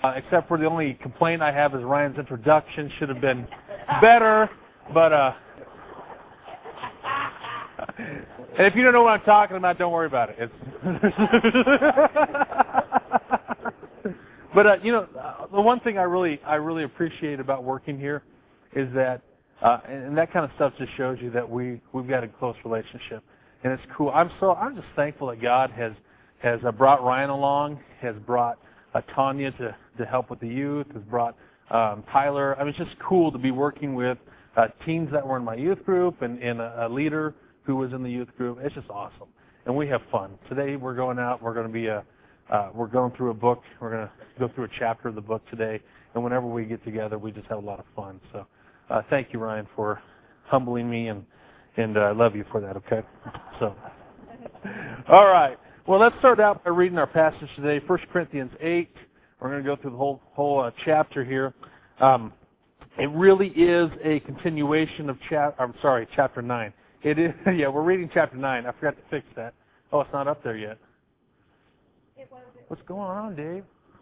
except for the only complaint I have is Ryan's introduction should have been better. But and if you don't know what I'm talking about, don't worry about it. But the one thing I really appreciate about working here is that, and that kind of stuff just shows you that we've got a close relationship, and it's cool. I'm just thankful that God has brought Ryan along, has brought Tanya to help with the youth, has brought Tyler. I mean, it's just cool to be working with teens that were in my youth group and a leader who was in the youth group. It's just awesome, and we have fun. Today we're going out. We're going to be we're going through a book. We're going to go through a chapter of the book today, and whenever we get together, we just have a lot of fun. So thank you, Ryan, for humbling me, and I love you for that, okay? So, all right. Well, let's start out by reading our passage today, 1 Corinthians 8. We're going to go through the whole chapter here. It really is a continuation of chapter 9. It is, yeah, we're reading chapter 9. I forgot to fix that. Oh, it's not up there yet. What's going on, Dave?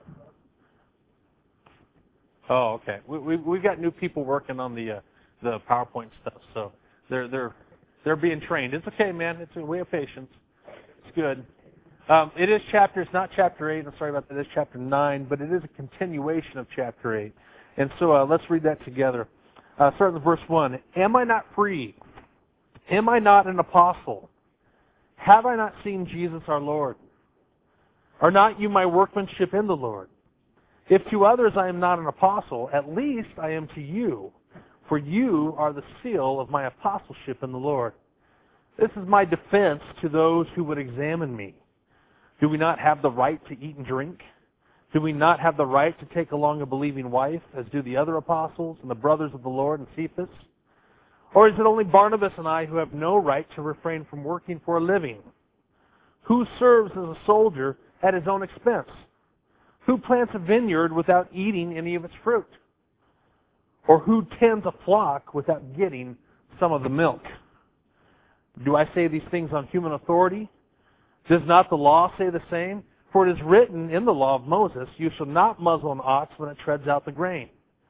Oh, okay. We've got new people working on the PowerPoint stuff, so they're being trained. It's okay, man. We have patience. It's good. It is it's not chapter 8. I'm sorry about that. It's chapter 9, but it is a continuation of chapter 8. And so let's read that together. Starting with verse 1. Am I not free? Am I not an apostle? Have I not seen Jesus our Lord? Are not you my workmanship in the Lord? If to others I am not an apostle, at least I am to you, for you are the seal of my apostleship in the Lord. This is my defense to those who would examine me. Do we not have the right to eat and drink? Do we not have the right to take along a believing wife, as do the other apostles and the brothers of the Lord and Cephas? Or is it only Barnabas and I who have no right to refrain from working for a living? Who serves as a soldier at his own expense? Who plants a vineyard without eating any of its fruit? Or who tends a flock without getting some of the milk? Do I say these things on human authority? Does not the law say the same? For it is written in the law of Moses, you shall not muzzle an ox when it treads out the grain.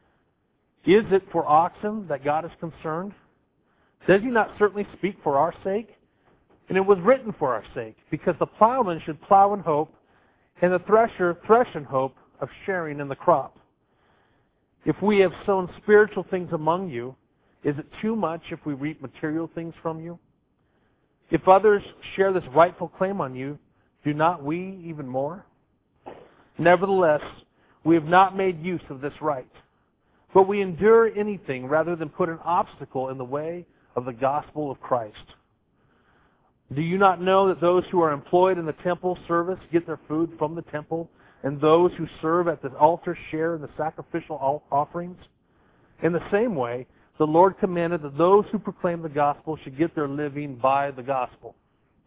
Is it for oxen that God is concerned? Does he not certainly speak for our sake? And it was written for our sake, because the plowman should plow in hope, and the thresher thresh in hope of sharing in the crop. If we have sown spiritual things among you, is it too much if we reap material things from you? If others share this rightful claim on you, do not we even more? Nevertheless, we have not made use of this right, but we endure anything rather than put an obstacle in the way of the gospel of Christ. Do you not know that those who are employed in the temple service get their food from the temple, and those who serve at the altar share in the sacrificial offerings? In the same way, the Lord commanded that those who proclaim the gospel should get their living by the gospel.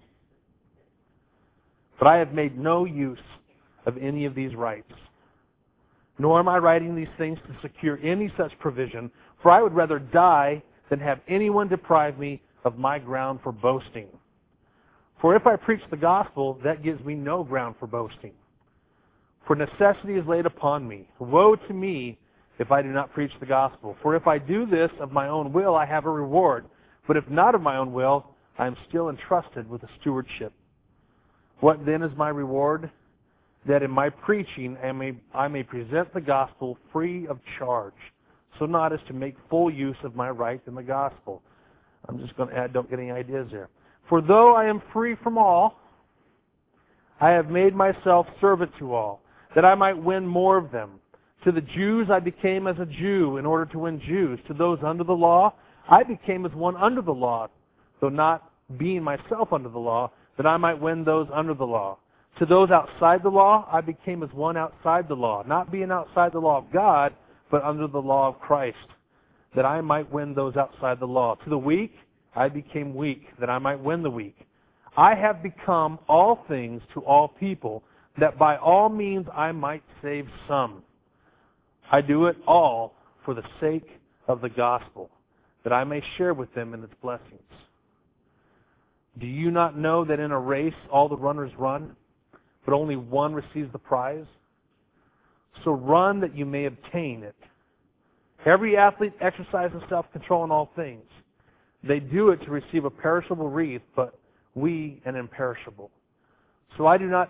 But I have made no use of any of these rights, nor am I writing these things to secure any such provision, for I would rather die than have anyone deprive me of my ground for boasting. For if I preach the gospel, that gives me no ground for boasting. For necessity is laid upon me. Woe to me if I do not preach the gospel. For if I do this of my own will, I have a reward. But if not of my own will, I am still entrusted with a stewardship. What then is my reward? That in my preaching I may present the gospel free of charge, so not as to make full use of my right in the gospel. I'm just going to add, don't get any ideas there. For though I am free from all, I have made myself servant to all, that I might win more of them. To the Jews I became as a Jew in order to win Jews. To those under the law, I became as one under the law, though not being myself under the law, that I might win those under the law. To those outside the law, I became as one outside the law, not being outside the law of God, but under the law of Christ, that I might win those outside the law. To the weak, I became weak, that I might win the weak. I have become all things to all people, that by all means I might save some. I do it all for the sake of the gospel, that I may share with them in its blessings. Do you not know that in a race all the runners run, but only one receives the prize? So run that you may obtain it. Every athlete exercises self-control in all things. They do it to receive a perishable wreath, but we an imperishable. So I do not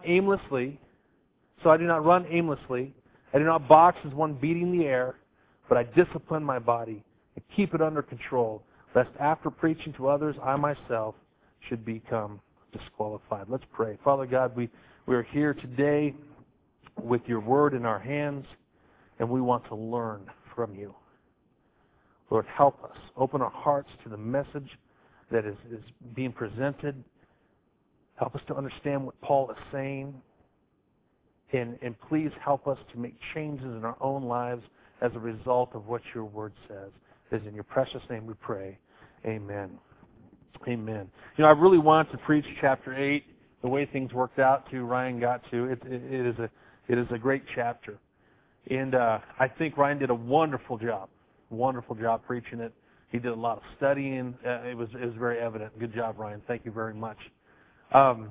run aimlessly. I do not box as one beating the air, but I discipline my body and keep it under control, lest after preaching to others, I myself should become disqualified. Let's pray. Father God, we are here today with your word in our hands, and we want to learn from you. Lord, help us. Open our hearts to the message that is being presented. Help us to understand what Paul is saying. And please help us to make changes in our own lives as a result of what your word says. It is in your precious name we pray. Amen. Amen. You know, I really wanted to preach chapter 8 the way things worked out to, Ryan got to. It is a great chapter. And I think Ryan did a wonderful job preaching it. He did a lot of studying. It was very evident. Good job, Ryan. Thank you very much. And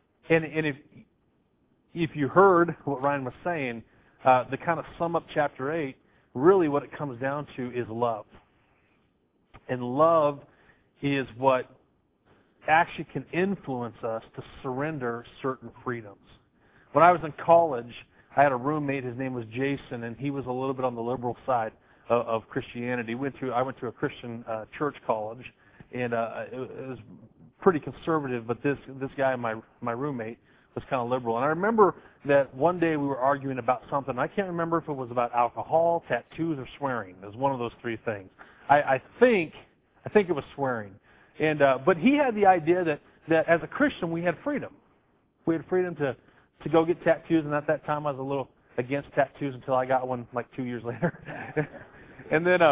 if you heard what Ryan was saying, to kind of sum up chapter 8, really what it comes down to is love. And love is what actually can influence us to surrender certain freedoms. When I was in college, I had a roommate. His name was Jason, and he was a little bit on the liberal side of Christianity. I went to a Christian church college, and it was pretty conservative, but this guy, my roommate, was kind of liberal. And I remember that one day we were arguing about something. I can't remember if it was about alcohol, tattoos, or swearing. It was one of those three things. I think it was swearing. And but he had the idea that as a Christian we had freedom. We had freedom to go get tattoos, and at that time I was a little against tattoos until I got one like 2 years later. And then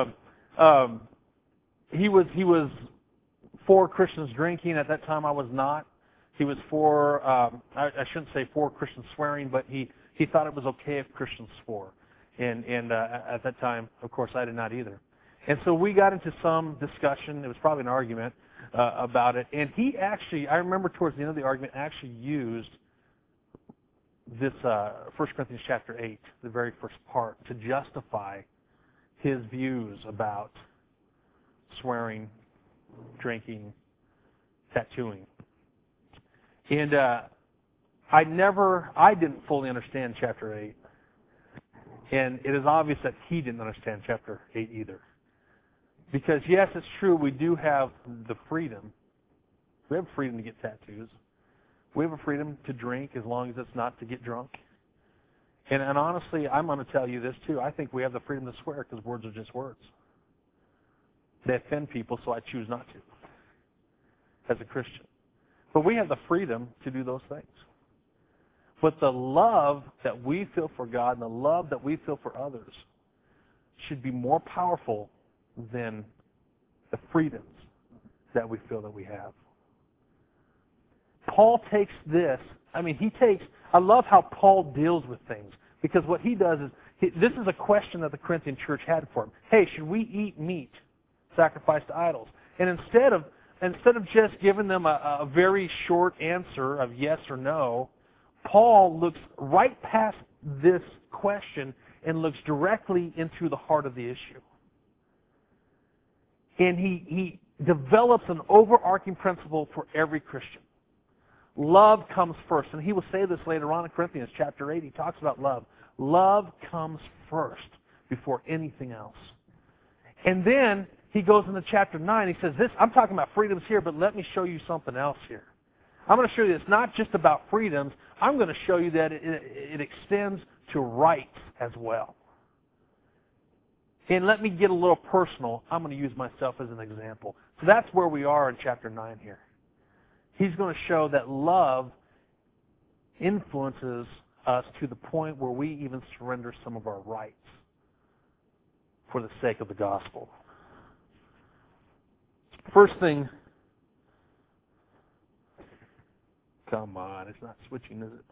he was for Christians drinking. At that time I was not. He was for, I shouldn't say for Christians swearing, but he thought it was okay if Christians swore. And at that time, of course, I did not either. And so we got into some discussion. It was probably an argument about it. And he actually, I remember towards the end of the argument, actually used this 1 Corinthians chapter 8, the very first part, to justify his views about swearing, drinking, tattooing. And I didn't fully understand chapter 8. And it is obvious that he didn't understand chapter 8 either. Because, yes, it's true, we do have the freedom. We have freedom to get tattoos. We have a freedom to drink as long as it's not to get drunk. And honestly, I'm going to tell you this too. I think we have the freedom to swear because words are just words. They offend people, so I choose not to as a Christian. But we have the freedom to do those things. But the love that we feel for God and the love that we feel for others should be more powerful than the freedoms that we feel that we have. Paul takes this, I love how Paul deals with things, because what he does is, this is a question that the Corinthian church had for him. Hey, should we eat meat sacrificed to idols? And instead of just giving them a very short answer of yes or no, Paul looks right past this question and looks directly into the heart of the issue. And he develops an overarching principle for every Christian. Love comes first. And he will say this later on in Corinthians chapter 8. He talks about love. Love comes first before anything else. And then he goes into chapter 9. He says, I'm talking about freedoms here, but let me show you something else here. I'm going to show you it's not just about freedoms. I'm going to show you that it extends to rights as well. And let me get a little personal. I'm going to use myself as an example. So that's where we are in chapter 9 here. He's going to show that love influences us to the point where we even surrender some of our rights for the sake of the gospel. First thing, come on, it's not switching, is it?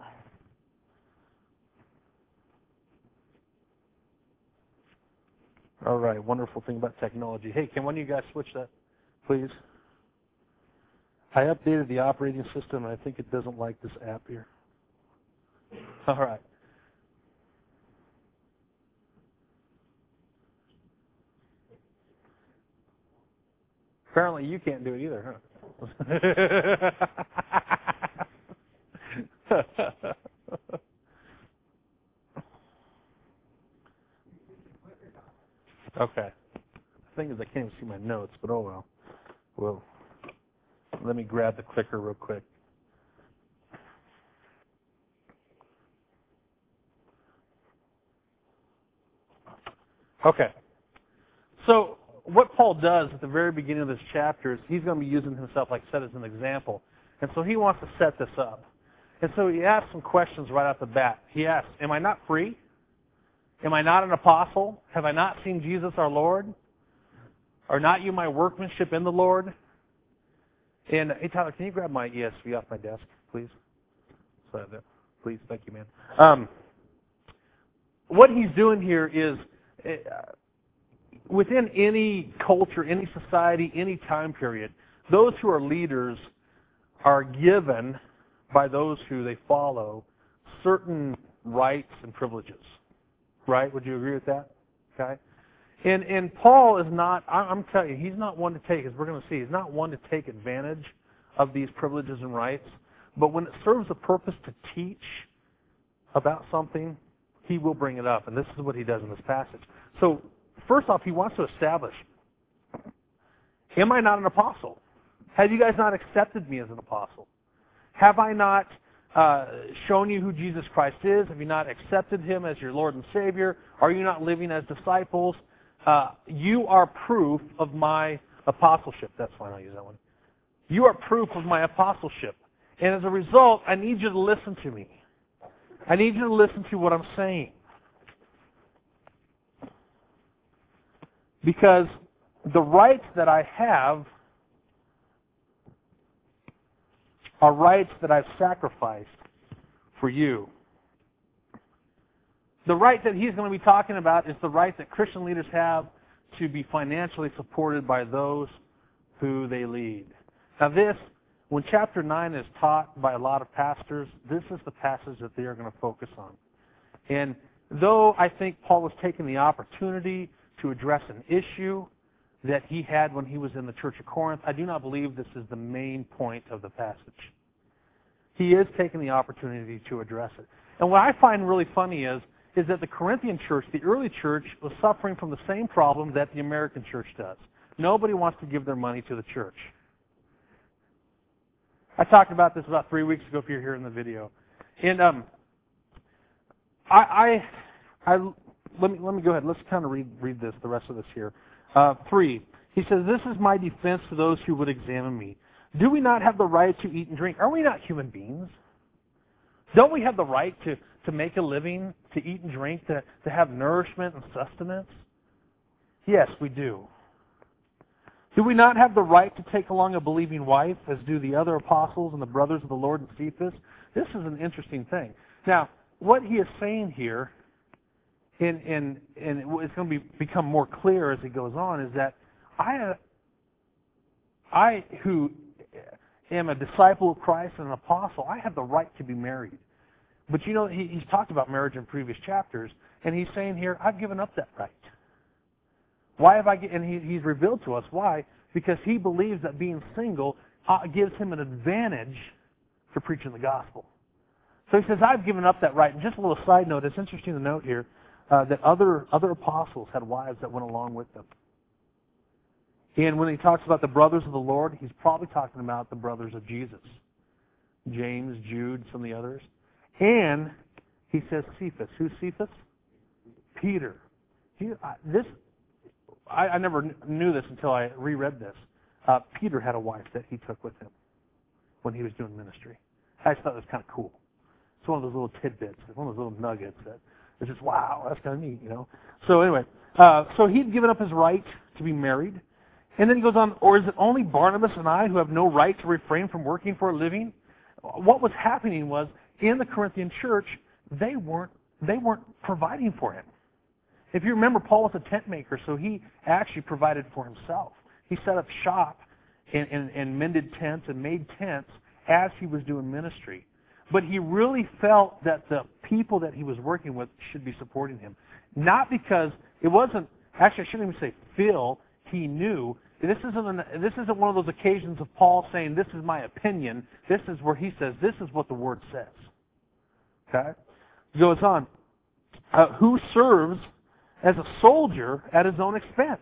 All right, wonderful thing about technology. Hey, can one of you guys switch that, please? I updated the operating system, and I think it doesn't like this app here. All right. Apparently you can't do it either, huh? Okay. The thing is, I can't even see my notes, but oh well. Well, let me grab the clicker real quick. Okay. So what Paul does at the very beginning of this chapter is he's going to be using himself, like I said, as an example. And so he wants to set this up. And so he asks some questions right off the bat. He asks, am I not free? Am I not an apostle? Have I not seen Jesus our Lord? Are not you my workmanship in the Lord? And hey, Tyler, can you grab my ESV off my desk, please? So please, thank you, man. What he's doing here is, within any culture, any society, any time period, those who are leaders are given by those who they follow certain rights and privileges. Right? Would you agree with that? Okay. And Paul is not, I'm telling you, he's not one to take, as we're going to see, he's not one to take advantage of these privileges and rights. But when it serves a purpose to teach about something, he will bring it up. And this is what he does in this passage. So, first off, he wants to establish, am I not an apostle? Have you guys not accepted me as an apostle? Have I not shown you who Jesus Christ is? Have you not accepted him as your Lord and Savior? Are you not living as disciples? You are proof of my apostleship. That's fine, I'll use that one. You are proof of my apostleship. And as a result, I need you to listen to me. I need you to listen to what I'm saying. Because the rights that I have are rights that I've sacrificed for you. The right that he's going to be talking about is the right that Christian leaders have to be financially supported by those who they lead. Now this, when chapter 9 is taught by a lot of pastors, this is the passage that they are going to focus on. And though I think Paul has taken the opportunity to address an issue that he had when he was in the church of Corinth, I do not believe this is the main point of the passage. He is taking the opportunity to address it. And what I find really funny is that the Corinthian church, the early church, was suffering from the same problem that the American church does. Nobody wants to give their money to the church. I talked about this about 3 weeks ago if you're here in the video. And let me go ahead. Let's kind of read this, the rest of this here. 3. He says, this is my defense to those who would examine me. Do we not have the right to eat and drink? Are we not human beings? Don't we have the right to make a living, to eat and drink, to have nourishment and sustenance? Yes, we do. Do we not have the right to take along a believing wife, as do the other apostles and the brothers of the Lord and Cephas? This is an interesting thing. Now, what he is saying here, and it's going to become more clear as it goes on, is that I who am a disciple of Christ and an apostle, I have the right to be married. But you know, he's talked about marriage in previous chapters, and he's saying here, I've given up that right. Why have I? And he's revealed to us why. Because he believes that being single gives him an advantage for preaching the gospel. So he says, I've given up that right. And just a little side note, it's interesting to note here that other apostles had wives that went along with them. And when he talks about the brothers of the Lord, he's probably talking about the brothers of Jesus. James, Jude, some of the others. And he says Cephas. Who's Cephas? Peter. I never knew this until I reread this. Peter had a wife that he took with him when he was doing ministry. I just thought it was kind of cool. It's one of those little tidbits, one of those little nuggets that is just, wow, that's kind of neat, you know. So anyway, so he'd given up his right to be married. And then he goes on, or is it only Barnabas and I who have no right to refrain from working for a living? What was happening was, in the Corinthian church, they weren't providing for him. If you remember, Paul was a tent maker, so he actually provided for himself. He set up shop and mended tents and made tents as he was doing ministry. But he really felt that the people that he was working with should be supporting him. Not because it wasn't, actually I shouldn't even say feel, he knew This isn't one of those occasions of Paul saying, this is my opinion. This is where he says, this is what the Word says. Okay? He goes on. Who serves as a soldier at his own expense?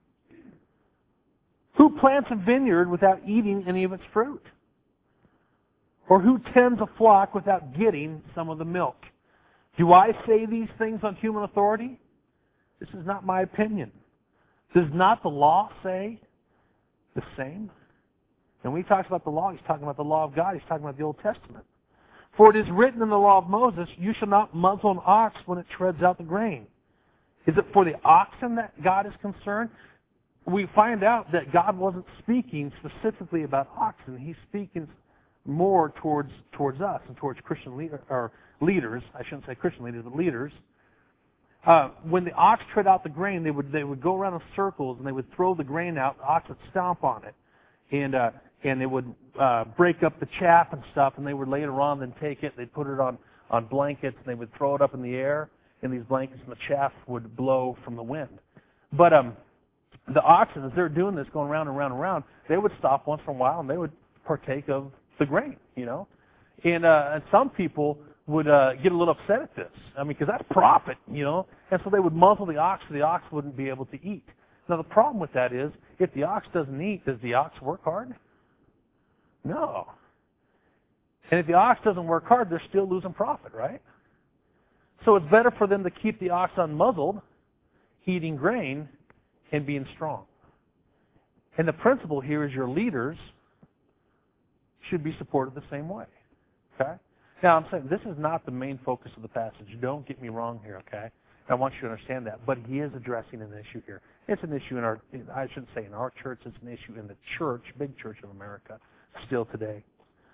Who plants a vineyard without eating any of its fruit? Or who tends a flock without getting some of the milk? Do I say these things on human authority? This is not my opinion. Does not the law say the same? And when he talks about the law, he's talking about the law of God. He's talking about the Old Testament. For it is written in the law of Moses, you shall not muzzle an ox when it treads out the grain. Is it for the oxen that God is concerned? We find out that God wasn't speaking specifically about oxen. He's speaking more towards us and towards Christian leaders. I shouldn't say Christian leaders, but leaders. When the ox tread out the grain, they would go around in circles and they would throw the grain out. The ox would stomp on it, and they would break up the chaff and stuff. And they would later on then take it. They'd put it on blankets and they would throw it up in the air in these blankets, and the chaff would blow from the wind. But the oxen, as they're doing this, going round and round and round, they would stop once in a while and they would partake of the grain, And some people would get a little upset at this. I mean, because that's profit, And so they would muzzle the ox so the ox wouldn't be able to eat. Now, the problem with that is, if the ox doesn't eat, does the ox work hard? No. And if the ox doesn't work hard, they're still losing profit, right? So it's better for them to keep the ox unmuzzled, eating grain, and being strong. And the principle here is your leaders should be supported the same way. Okay? Now, I'm saying this is not the main focus of the passage. Don't get me wrong here, okay? I want you to understand that. But he is addressing an issue here. It's an issue I shouldn't say in our church, it's an issue in the church, big church of America, still today.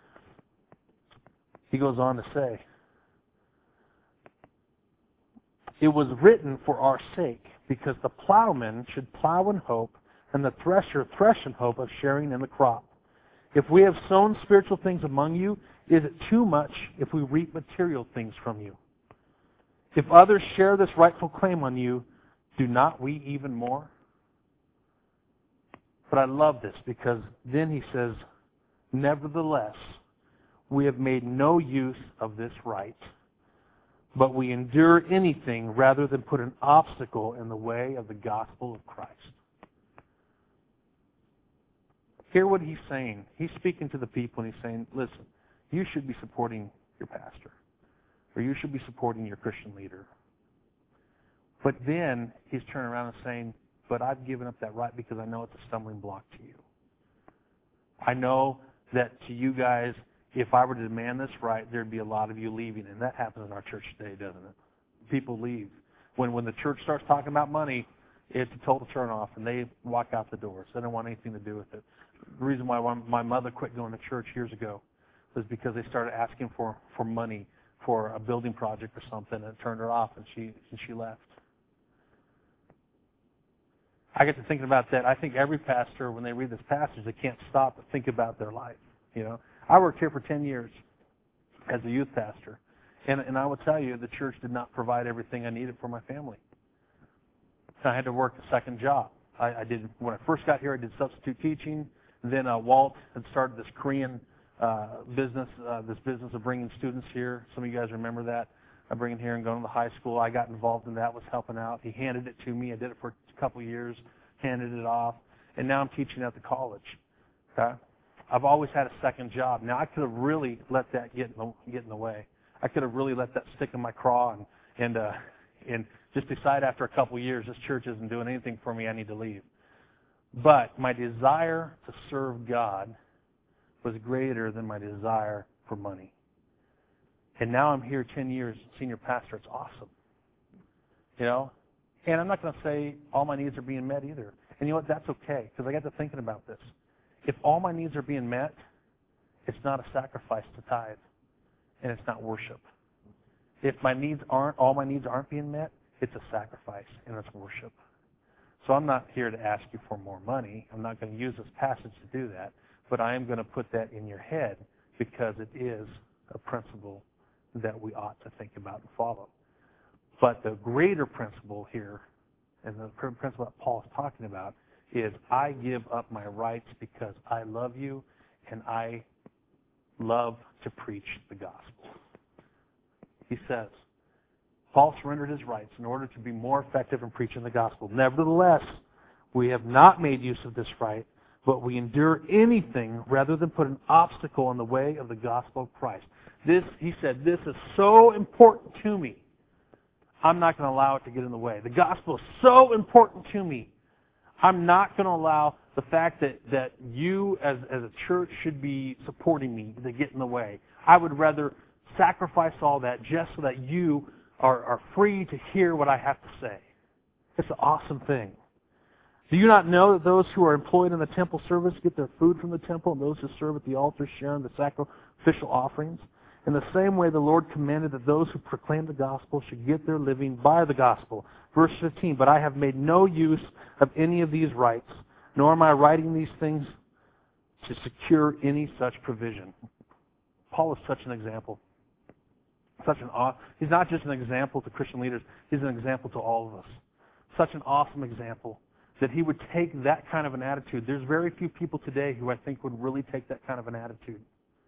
He goes on to say, it was written for our sake, because the plowman should plow in hope, and the thresher thresh in hope of sharing in the crop. If we have sown spiritual things among you, is it too much if we reap material things from you? If others share this rightful claim on you, do not we even more? But I love this, because then he says, nevertheless, we have made no use of this right, but we endure anything rather than put an obstacle in the way of the gospel of Christ. Hear what he's saying. He's speaking to the people and he's saying, listen, you should be supporting your pastor, or you should be supporting your Christian leader. But then he's turning around and saying, but I've given up that right because I know it's a stumbling block to you. I know that to you guys, if I were to demand this right, there'd be a lot of you leaving. And that happens in our church today, doesn't it? People leave. When the church starts talking about money, it's a total turn-off, and they walk out the doors. They don't want anything to do with it. The reason why my mother quit going to church years ago was because they started asking for money for a building project or something, and it turned her off, and she left. I get to thinking about that. I think every pastor, when they read this passage, they can't stop but think about their life. I worked here for 10 years as a youth pastor, and I will tell you, the church did not provide everything I needed for my family. I had to work a second job. I did when I first got here. I did substitute teaching. Then Walt had started this Korean business of bringing students here. Some of you guys remember that. I bring them here and go to the high school. I got involved in that, was helping out. He handed it to me. I did it for a couple of years, handed it off, and now I'm teaching at the college. Okay? I've always had a second job. Now, I could have really let that get in the way. I could have really let that stick in my craw and just decide after a couple of years, this church isn't doing anything for me, I need to leave. But my desire to serve God was greater than my desire for money. And now I'm here 10 years, senior pastor. It's awesome. And I'm not going to say all my needs are being met either. And you know what? That's okay, because I got to thinking about this. If all my needs are being met, it's not a sacrifice to tithe, and it's not worship. If all my needs aren't being met, it's a sacrifice, and it's worship. So I'm not here to ask you for more money. I'm not going to use this passage to do that, but I am going to put that in your head because it is a principle that we ought to think about and follow. But the greater principle here, and the principle that Paul is talking about, is I give up my rights because I love you and I love to preach the gospel. He says, Paul surrendered his rights in order to be more effective in preaching the gospel. Nevertheless, we have not made use of this right, but we endure anything rather than put an obstacle in the way of the gospel of Christ. He said, this is so important to me. I'm not going to allow it to get in the way. The gospel is so important to me. I'm not going to allow the fact that you as a church should be supporting me to get in the way. I would rather sacrifice all that just so that you are free to hear what I have to say. It's an awesome thing. Do you not know that those who are employed in the temple service get their food from the temple, and those who serve at the altar share in the sacrificial offerings? In the same way, the Lord commanded that those who proclaim the gospel should get their living by the gospel. Verse 15, but I have made no use of any of these rights, nor am I writing these things to secure any such provision. Paul is such an example. He's not just an example to Christian leaders, he's an example to all of us. Such an awesome example that he would take that kind of an attitude. There's very few people today who I think would really take that kind of an attitude.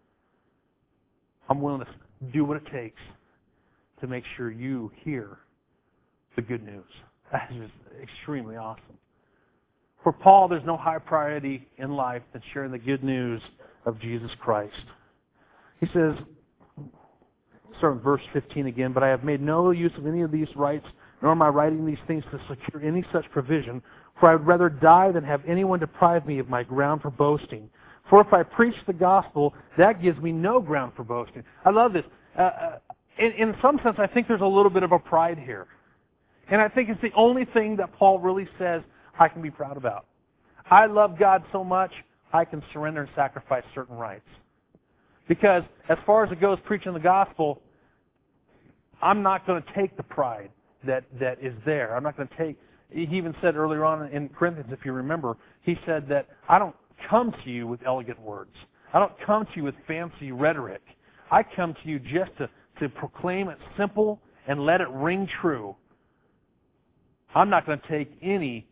I'm willing to do what it takes to make sure you hear the good news. That is just extremely awesome. For Paul, there's no higher priority in life than sharing the good news of Jesus Christ. He says, start with verse 15 again, but I have made no use of any of these rights, nor am I writing these things to secure any such provision, for I would rather die than have anyone deprive me of my ground for boasting. For if I preach the gospel, that gives me no ground for boasting. I love this. In some sense, I think there's a little bit of a pride here. And I think it's the only thing that Paul really says I can be proud about. I love God so much, I can surrender and sacrifice certain rights. Because as far as it goes preaching the gospel, I'm not going to take the pride that is there. I'm not going to take... He even said earlier on in Corinthians, if you remember, he said that I don't come to you with elegant words. I don't come to you with fancy rhetoric. I come to you just to proclaim it simple and let it ring true. I'm not going to take any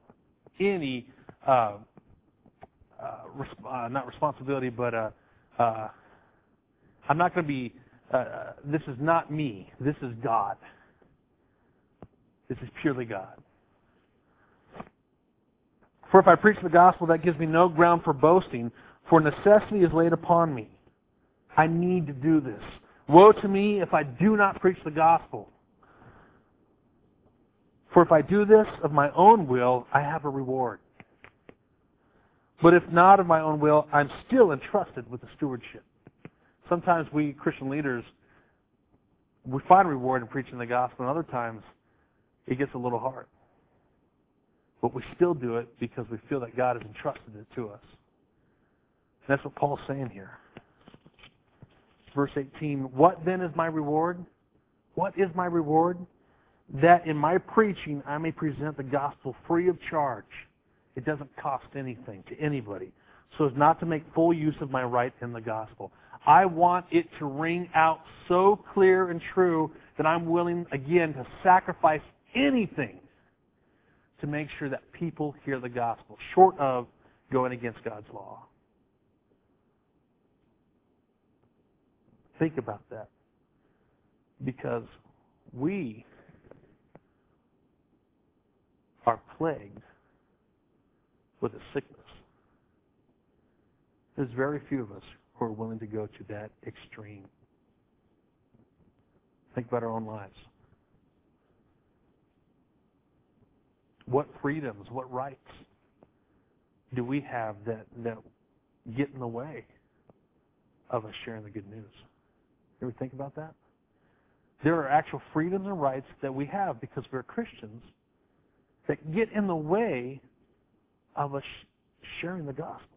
not responsibility, but I'm not going to be, this is not me. This is God. This is purely God. For if I preach the gospel, that gives me no ground for boasting, for necessity is laid upon me. I need to do this. Woe to me if I do not preach the gospel. For if I do this of my own will, I have a reward. But if not of my own will, I'm still entrusted with the stewardship. Sometimes we Christian leaders, we find reward in preaching the gospel, and other times it gets a little hard. But we still do it because we feel that God has entrusted it to us. And that's what Paul's saying here. Verse 18, what then is my reward? What is my reward? That in my preaching I may present the gospel free of charge. It doesn't cost anything to anybody, so as not to make full use of my right in the gospel. I want it to ring out so clear and true that I'm willing, again, to sacrifice anything to make sure that people hear the gospel, short of going against God's law. Think about that. Because we are plagued with a sickness. There's very few of us who are willing to go to that extreme. Think about our own lives. What freedoms, what rights do we have that get in the way of us sharing the good news? You ever think about that? There are actual freedoms and rights that we have because we're Christians that get in the way of us sharing the gospel.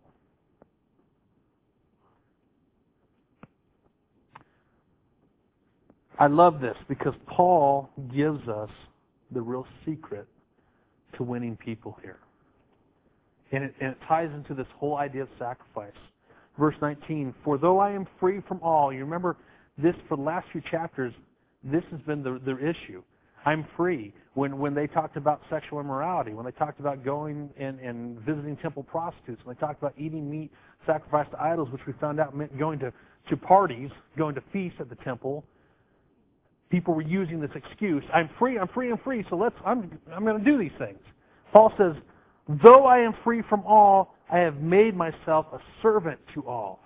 I love this because Paul gives us the real secret to winning people here. And it ties into this whole idea of sacrifice. Verse 19, for though I am free from all, you remember this for the last few chapters, this has been the issue. I'm free. When they talked about sexual immorality, when they talked about going and visiting temple prostitutes, when they talked about eating meat sacrificed to idols, which we found out meant going to parties, going to feasts at the temple, people were using this excuse, I'm free, so I'm going to do these things. Paul says, though I am free from all, I have made myself a servant to all,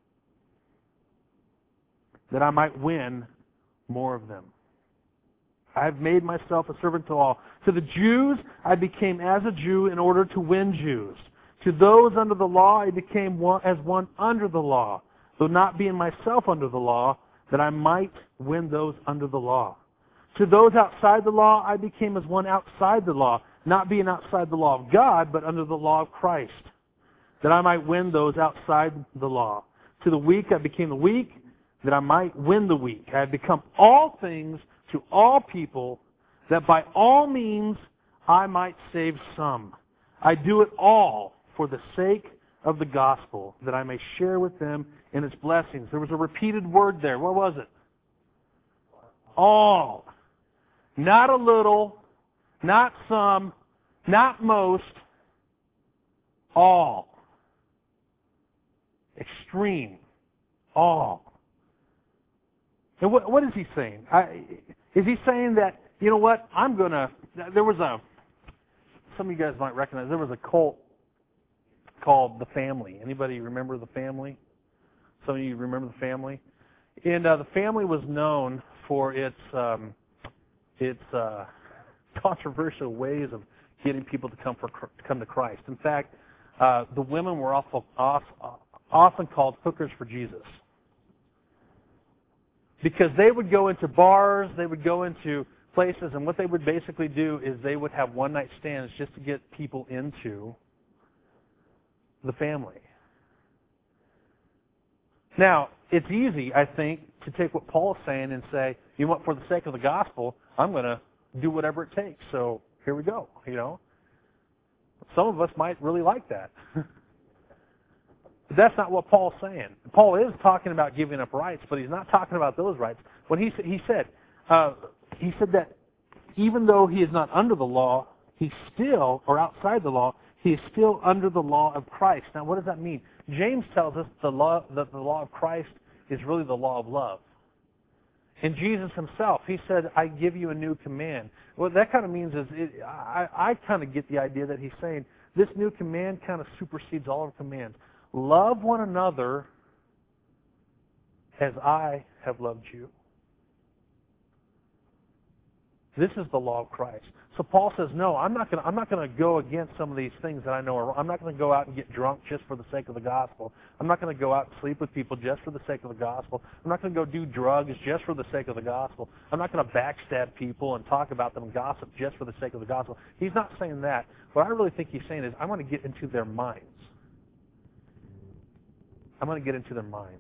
that I might win more of them. I have made myself a servant to all. To the Jews, I became as a Jew in order to win Jews. To those under the law, I became as one under the law, though not being myself under the law, that I might win those under the law. To those outside the law, I became as one outside the law, not being outside the law of God, but under the law of Christ, that I might win those outside the law. To the weak, I became the weak, that I might win the weak. I have become all things to all people, that by all means I might save some. I do it all for the sake of the gospel, that I may share with them in its blessings. There was a repeated word there. What was it? All. Not a little, not some, not most. All. Extreme. All. And what is he saying? Is he saying that, you know what, some of you guys might recognize, there was a cult called The Family. Anybody remember The Family? Some of you remember The Family? And The Family was known for its controversial ways of getting people to come to Christ. In fact, the women were often called hookers for Jesus. Because they would go into bars, they would go into places, and what they would basically do is they would have one-night stands just to get people into the family. Now, it's easy, I think, to take what Paul is saying and say, you know what, for the sake of the gospel, I'm going to do whatever it takes. So here we go, you know. Some of us might really like that. But that's not what Paul's saying. Paul is talking about giving up rights, but he's not talking about those rights. When he said that even though he is not under the law, he's still, or outside the law, he is still under the law of Christ. Now, what does that mean? James tells us that the law of Christ is really the law of love. And Jesus himself, he said, I give you a new command. What that kind of means is, I kind of get the idea that he's saying, this new command kind of supersedes all of commands. Love one another as I have loved you. This is the law of Christ. So Paul says, no, I'm not going to go against some of these things that I know are wrong. I'm not going to go out and get drunk just for the sake of the gospel. I'm not going to go out and sleep with people just for the sake of the gospel. I'm not going to go do drugs just for the sake of the gospel. I'm not going to backstab people and talk about them and gossip just for the sake of the gospel. He's not saying that. What I really think he's saying is, I want to get into their minds. I'm going to get into their minds.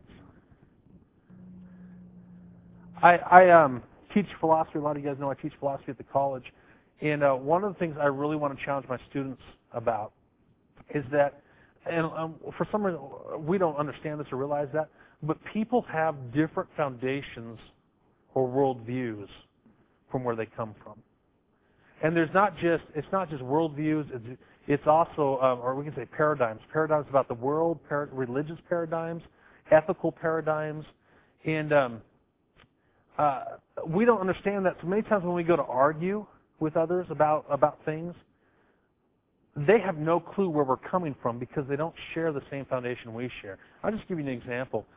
I teach philosophy. A lot of you guys know I teach philosophy at the college. And one of the things I really want to challenge my students about is that, and for some reason, we don't understand this or realize that, but people have different foundations or worldviews from where they come from. And it's not just worldviews, it's also, or we can say paradigms about the world, religious paradigms, ethical paradigms, and we don't understand that. So many times when we go to argue with others about things, they have no clue where we're coming from because they don't share the same foundation we share. I'll just give you an example.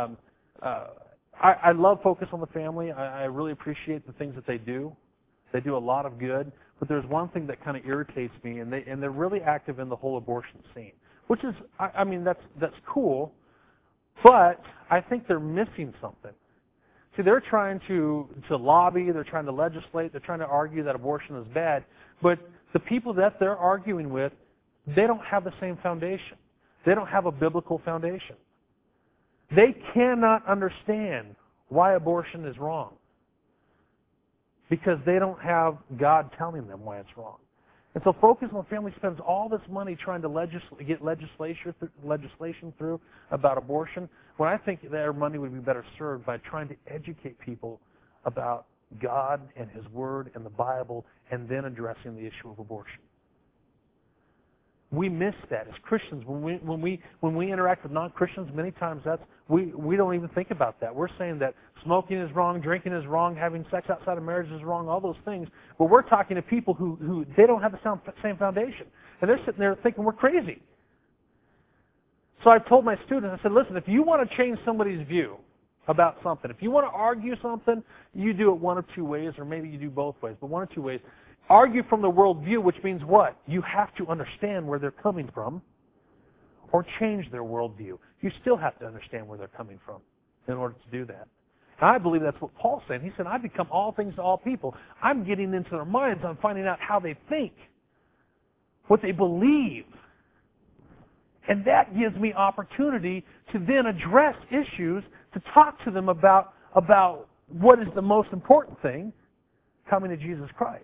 I love Focus on the Family. I really appreciate the things that they do. They do a lot of good. But there's one thing that kind of irritates me, and they're really active in the whole abortion scene, which is, I mean, that's cool, but I think they're missing something. See, they're trying to lobby, they're trying to legislate, they're trying to argue that abortion is bad, but the people that they're arguing with, they don't have the same foundation. They don't have a biblical foundation. They cannot understand why abortion is wrong because they don't have God telling them why it's wrong. And so Focus on the Family spends all this money trying to get legislation through about abortion, when I think their money would be better served by trying to educate people about God and His Word and the Bible, and then addressing the issue of abortion. We miss that as Christians. When we interact with non-Christians, many times we don't even think about that. We're saying that smoking is wrong, drinking is wrong, having sex outside of marriage is wrong, all those things. But we're talking to people who they don't have the same foundation. And they're sitting there thinking we're crazy. So I've told my students, I said, listen, if you want to change somebody's view about something, if you want to argue something, you do it one of two ways, or maybe you do both ways, but one of two ways. Argue from the worldview, which means what? You have to understand where they're coming from, or change their worldview. You still have to understand where they're coming from in order to do that. And I believe that's what Paul said. He said, I become all things to all people. I'm getting into their minds. I'm finding out how they think, what they believe. And that gives me opportunity to then address issues, to talk to them about what is the most important thing, coming to Jesus Christ.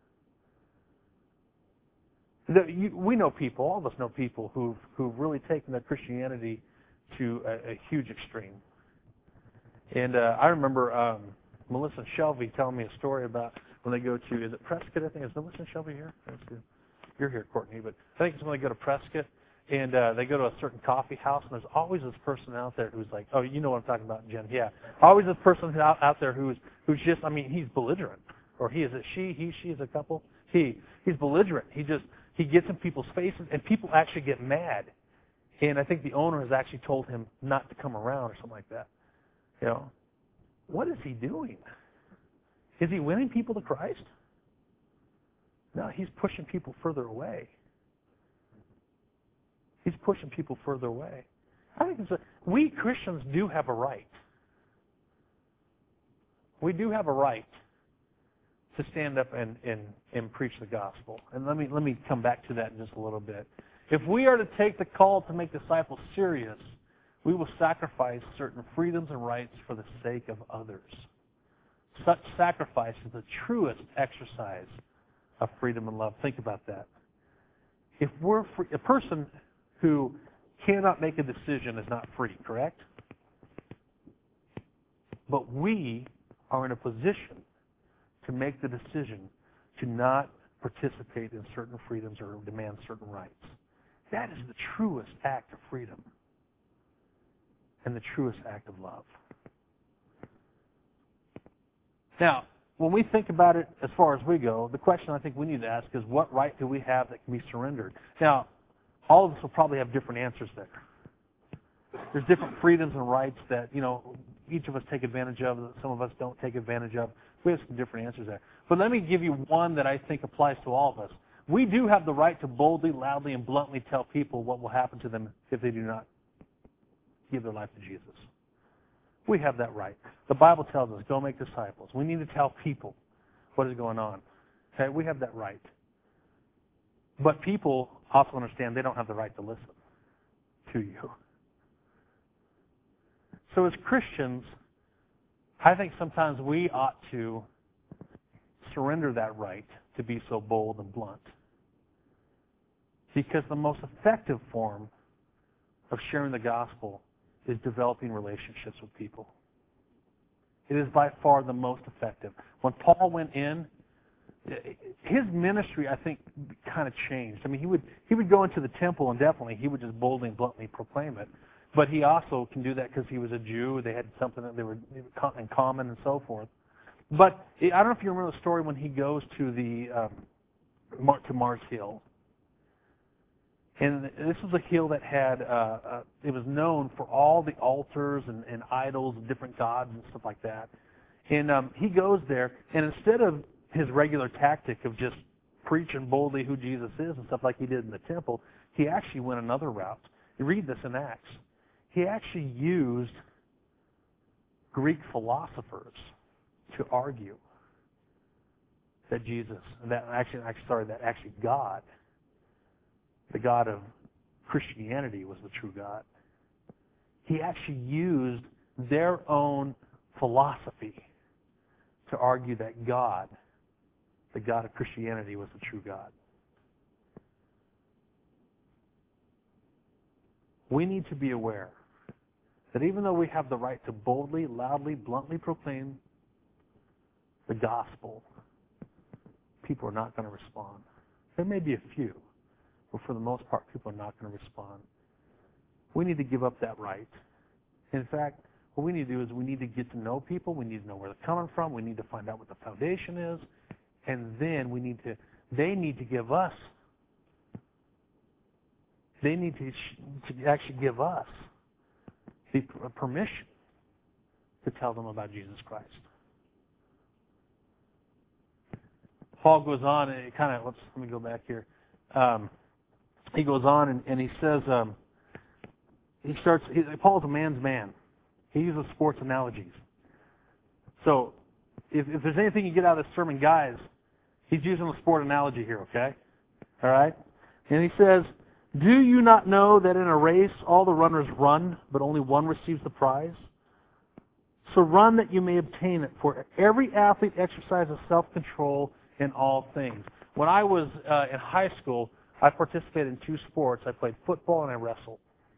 We know people, all of us know people who've really taken their Christianity to a huge extreme. And I remember Melissa and Shelby telling me a story about when they go to, is it Prescott, I think? Is Melissa and Shelby here? You're here, Courtney, but I think it's when they go to Prescott, and they go to a certain coffee house, and there's always this person out there who's like, oh, you know what I'm talking about, Jen? Yeah. Always this person out there who's just, I mean, he's belligerent. Or he, is it she is a couple? He's belligerent. He gets in people's faces, and people actually get mad. And I think the owner has actually told him not to come around or something like that. You know, what is he doing? Is he winning people to Christ? No, he's pushing people further away. He's pushing people further away. I think we Christians do have a right. We do have a right to stand up and preach the gospel. And let me come back to that in just a little bit. If we are to take the call to make disciples serious, we will sacrifice certain freedoms and rights for the sake of others. Such sacrifice is the truest exercise of freedom and love. Think about that. If we're free, a person who cannot make a decision is not free, correct? But we are in a position to make the decision to not participate in certain freedoms or demand certain rights. That is the truest act of freedom and the truest act of love. Now, when we think about it as far as we go, the question I think we need to ask is, what right do we have that can be surrendered? Now, all of us will probably have different answers there. There's different freedoms and rights that, each of us take advantage of, that some of us don't take advantage of. We have some different answers there. But let me give you one that I think applies to all of us. We do have the right to boldly, loudly, and bluntly tell people what will happen to them if they do not give their life to Jesus. We have that right. The Bible tells us, go make disciples. We need to tell people what is going on. Okay, we have that right. But people also understand they don't have the right to listen to you. So as Christians, I think sometimes we ought to surrender that right to be so bold and blunt. Because the most effective form of sharing the gospel is developing relationships with people. It is by far the most effective. When Paul went in, his ministry, I think, kind of changed. I mean, he would go into the temple, and definitely he would just boldly and bluntly proclaim it. But he also can do that because he was a Jew. They had something that they were in common and so forth. But I don't know if you remember the story when he goes to to Mars Hill. And this was a hill that had, it was known for all the altars and idols and different gods and stuff like that. And he goes there, and instead of his regular tactic of just preaching boldly who Jesus is and stuff like he did in the temple, he actually went another route. You read this in Acts. He actually used Greek philosophers to argue that that actually God, the God of Christianity, was the true God. He actually used their own philosophy to argue that God, the God of Christianity, was the true God. We need to be aware that even though we have the right to boldly, loudly, bluntly proclaim the gospel, people are not going to respond. There may be a few, but for the most part, people are not going to respond. We need to give up that right. In fact, what we need to do is we need to get to know people. We need to know where they're coming from. We need to find out what the foundation is. And then they need to give us, they need to actually give us the permission to tell them about Jesus Christ. Paul goes on, and it kind of, let me go back here. He goes on and he says, Paul's a man's man. He uses sports analogies. So if there's anything you get out of this sermon, guys, he's using a sport analogy here, okay? All right? And he says, do you not know that in a race all the runners run, but only one receives the prize? So run that you may obtain it. For every athlete exercises self-control in all things. When I was in high school, I participated in 2 sports. I played football and I wrestled.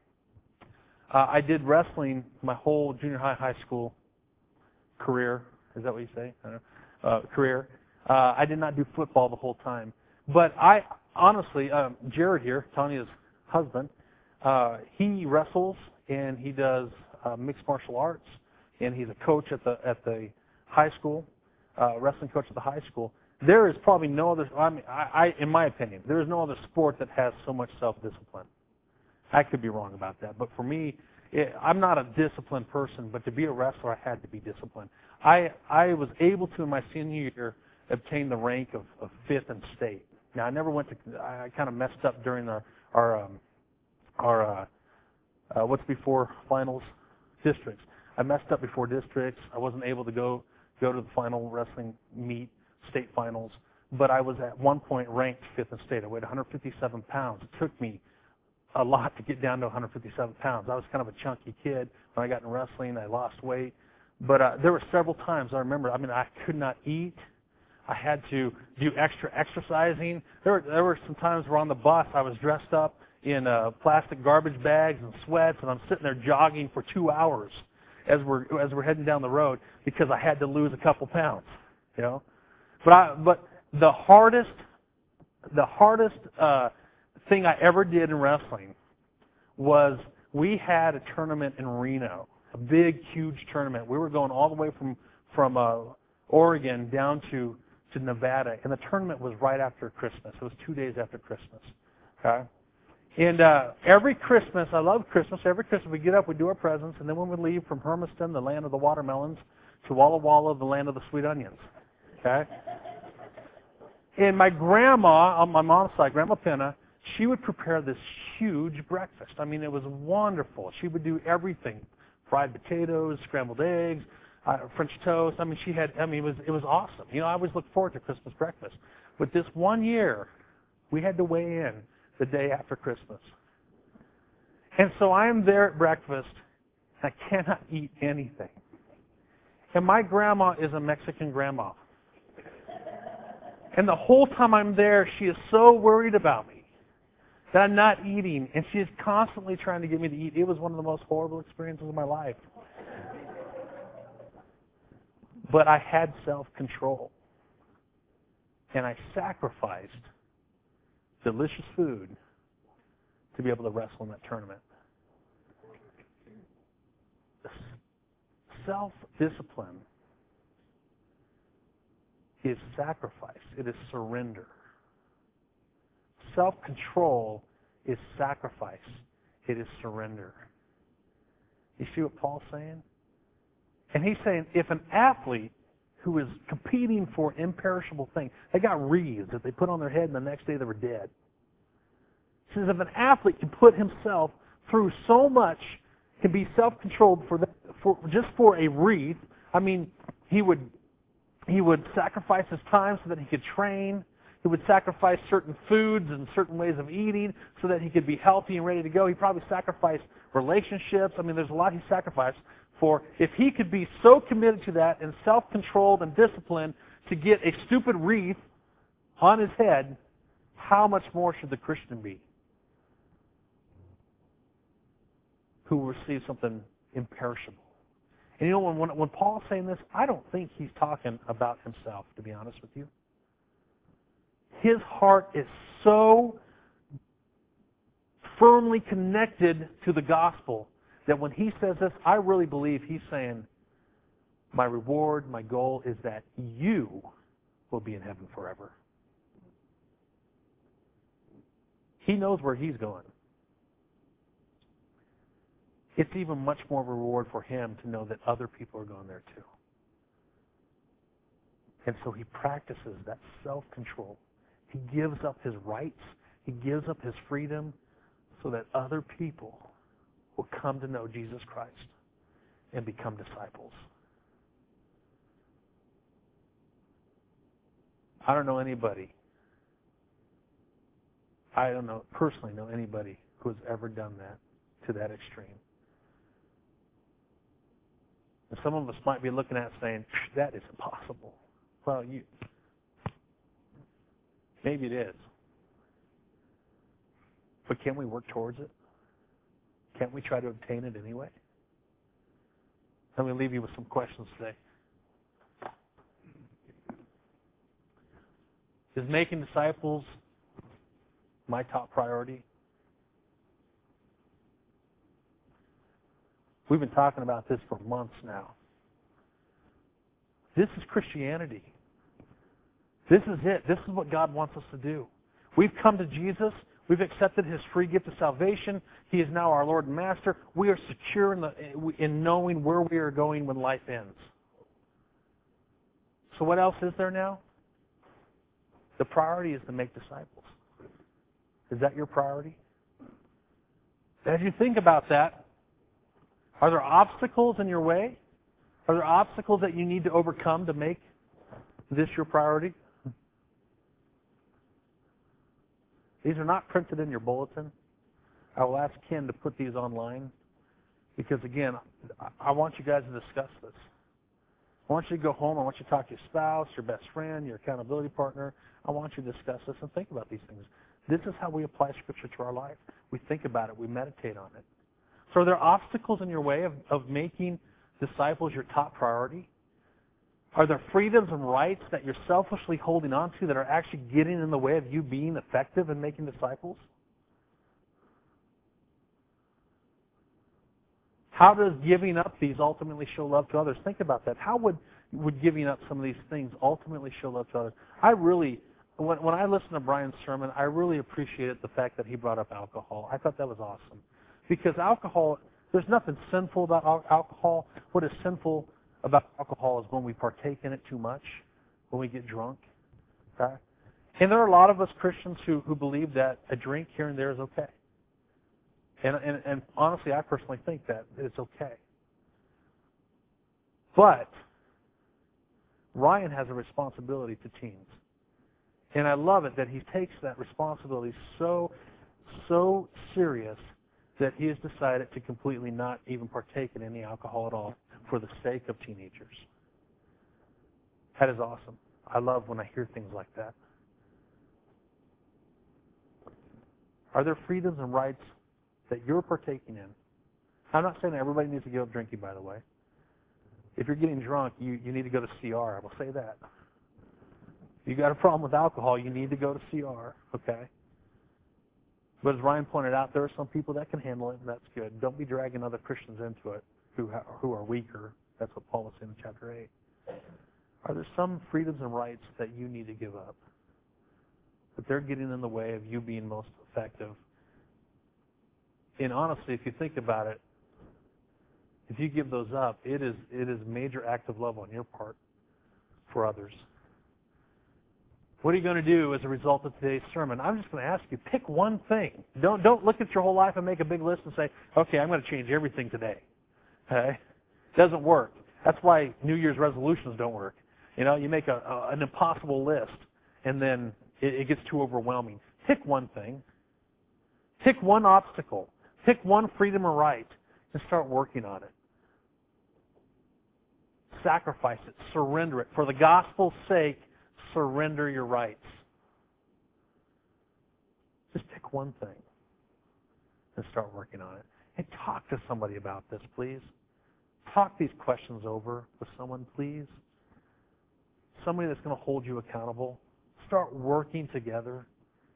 I did wrestling my whole junior high school career. Is that what you say? I don't know. Career. I did not do football the whole time. But I honestly, Jared here, Tanya's husband, he wrestles and he does mixed martial arts, and he's a coach at the high school, wrestling coach at the high school. There is probably no other. In my opinion, there is no other sport that has so much self-discipline. I could be wrong about that, but for me, I'm not a disciplined person. But to be a wrestler, I had to be disciplined. I was able to in my senior year obtain the rank of 5th in state. Now I never went to. I kind of messed up during our what's before finals, districts. I messed up before districts. I wasn't able to go to the final wrestling meet, state finals. But I was at one point ranked 5th in state. I weighed 157 pounds. It took me a lot to get down to 157 pounds. I was kind of a chunky kid. When I got in wrestling, I lost weight. But there were several times I remember, I could not eat. I had to do extra exercising. There were some times where on the bus I was dressed up in plastic garbage bags and sweats, and I'm sitting there jogging for 2 hours as we're heading down the road because I had to lose a couple pounds, you know. But the hardest thing I ever did in wrestling was we had a tournament in Reno, a big, huge tournament. We were going all the way from Oregon down to Nevada, and the tournament was right after Christmas. It was 2 days after Christmas. Okay, and every Christmas, I love Christmas. Every Christmas we get up, we do our presents, and then when we leave from Hermiston, the land of the watermelons, to Walla Walla, the land of the sweet onions. Okay, and my grandma on my mom's side, Grandma Penna, she would prepare this huge breakfast. I mean, it was wonderful. She would do everything: fried potatoes, scrambled eggs, French toast. I mean, it was awesome. You know, I always look forward to Christmas breakfast. But this one year, we had to weigh in the day after Christmas. And so I am there at breakfast, and I cannot eat anything. And my grandma is a Mexican grandma. And the whole time I'm there, she is so worried about me that I'm not eating, and she is constantly trying to get me to eat. It was one of the most horrible experiences of my life. But I had self-control. And I sacrificed delicious food to be able to wrestle in that tournament. Self-discipline is sacrifice. It is surrender. Self-control is sacrifice. It is surrender. You see what Paul's saying? And he's saying if an athlete who is competing for imperishable things, they got wreaths that they put on their head and the next day they were dead. He says if an athlete can put himself through so much, can be self-controlled just for a wreath, I mean, he would sacrifice his time so that he could train. He would sacrifice certain foods and certain ways of eating so that he could be healthy and ready to go. He probably sacrificed relationships. I mean, there's a lot he sacrificed for. If he could be so committed to that and self-controlled and disciplined to get a stupid wreath on his head, how much more should the Christian be who will receive something imperishable? And you know, when Paul's saying this, I don't think he's talking about himself, to be honest with you. His heart is so firmly connected to the gospel that when he says this, I really believe he's saying, my reward, my goal is that you will be in heaven forever. He knows where he's going. It's even much more reward for him to know that other people are going there too. And so he practices that self-control. He gives up his rights. He gives up his freedom so that other people will come to know Jesus Christ and become disciples. I don't personally know anybody who has ever done that to that extreme. And some of us might be looking at it saying, that is impossible. Well, maybe it is. But can we work towards it? Can't we try to obtain it anyway? Let me leave you with some questions today. Is making disciples my top priority? We've been talking about this for months now. This is Christianity. This is it. This is what God wants us to do. We've come to Jesus. We've accepted His free gift of salvation. He is now our Lord and Master. We are secure in knowing where we are going when life ends. So what else is there now? The priority is to make disciples. Is that your priority? As you think about that, are there obstacles in your way? Are there obstacles that you need to overcome to make this your priority? These are not printed in your bulletin. I will ask Ken to put these online because, again, I want you guys to discuss this. I want you to go home. I want you to talk to your spouse, your best friend, your accountability partner. I want you to discuss this and think about these things. This is how we apply Scripture to our life. We think about it. We meditate on it. So are there obstacles in your way of making disciples your top priority? Are there freedoms and rights that you're selfishly holding on to that are actually getting in the way of you being effective in making disciples? How does giving up these ultimately show love to others? Think about that. How would giving up some of these things ultimately show love to others? When I listened to Brian's sermon, I really appreciated the fact that he brought up alcohol. I thought that was awesome. Because alcohol, there's nothing sinful about alcohol. What is sinful about alcohol is when we partake in it too much, when we get drunk. Okay? And there are a lot of us Christians who believe that a drink here and there is okay. And honestly, I personally think that it's okay. But Ryan has a responsibility to teens. And I love it that he takes that responsibility so serious that he has decided to completely not even partake in any alcohol at all for the sake of teenagers. That is awesome. I love when I hear things like that. Are there freedoms and rights that you're partaking in? I'm not saying that everybody needs to give up drinking, by the way. If you're getting drunk, you need to go to CR. I will say that. If you got a problem with alcohol, you need to go to CR, okay? But as Ryan pointed out, there are some people that can handle it, and that's good. Don't be dragging other Christians into it who are weaker. That's what Paul was saying in chapter 8. Are there some freedoms and rights that you need to give up? That they're getting in the way of you being most effective? And honestly, if you think about it, if you give those up, it is a major act of love on your part for others. What are you going to do as a result of today's sermon? I'm just going to ask you, pick one thing. Don't look at your whole life and make a big list and say, okay, I'm going to change everything today. Okay? It doesn't work. That's why New Year's resolutions don't work. You know, you make an impossible list, and then it gets too overwhelming. Pick one thing. Pick one obstacle. Pick one freedom or right, and start working on it. Sacrifice it. Surrender it. For the gospel's sake, surrender your rights. Just pick one thing and start working on it. And talk to somebody about this, please. talk these questions over with someone, please. Somebody that's going to hold you accountable. Start working together.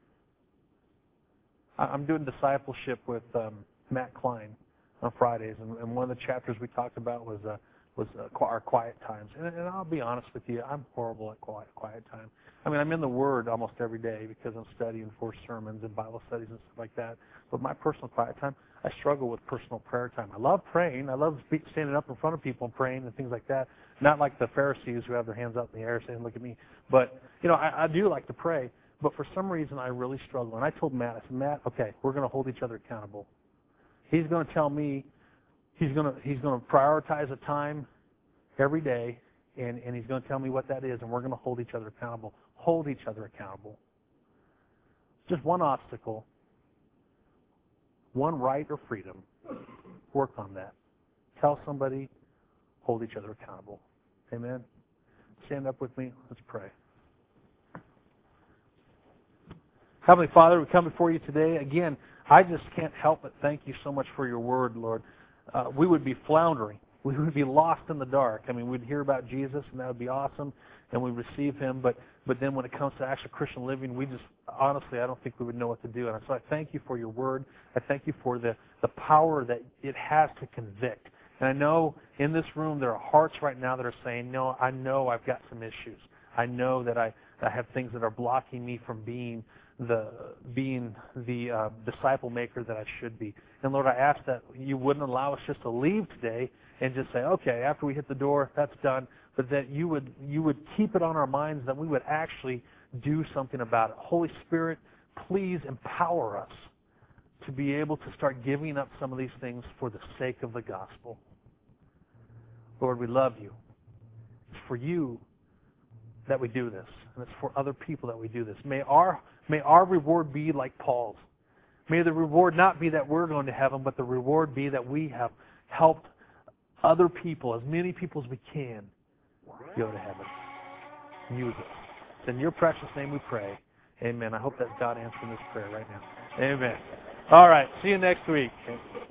I'm doing discipleship with Matt Klein on Fridays, and one of the chapters we talked about was our quiet times. And I'll be honest with you, I'm horrible at quiet time. I mean, I'm in the Word almost every day because I'm studying for sermons and Bible studies and stuff like that. But my personal quiet time, I struggle with personal prayer time. I love praying. I love standing up in front of people and praying and things like that. Not like the Pharisees who have their hands up in the air saying, look at me. But, I do like to pray. But for some reason, I really struggle. And I told Matt, I said, Matt, okay, we're going to hold each other accountable. He's going to tell me he's going to prioritize a time every day, and he's going to tell me what that is, and we're going to hold each other accountable. Hold each other accountable. Just one obstacle, one right or freedom. Work on that. Tell somebody, hold each other accountable. Amen? Stand up with me. Let's pray. Heavenly Father, we come before you today. Again, I just can't help but thank you so much for your word, Lord. We would be floundering. We would be lost in the dark. I mean, we'd hear about Jesus, and that would be awesome, and we'd receive him. But then when it comes to actual Christian living, we just, honestly, I don't think we would know what to do. And so I thank you for your word. I thank you for the power that it has to convict. And I know in this room there are hearts right now that are saying, no, I know I've got some issues. I know that I have things that are blocking me from being the disciple maker that I should be. And Lord, I ask that you wouldn't allow us just to leave today and just say, okay, after we hit the door, that's done, but that you would keep it on our minds, that we would actually do something about it. Holy Spirit, please empower us to be able to start giving up some of these things for the sake of the gospel. Lord, we love you. It's for you that we do this, and it's for other people that we do this. May our reward be like Paul's. May the reward not be that we're going to heaven, but the reward be that we have helped other people, as many people as we can, go to heaven. Use us. It's in your precious name we pray. Amen. I hope that's God answering this prayer right now. Amen. All right. See you next week.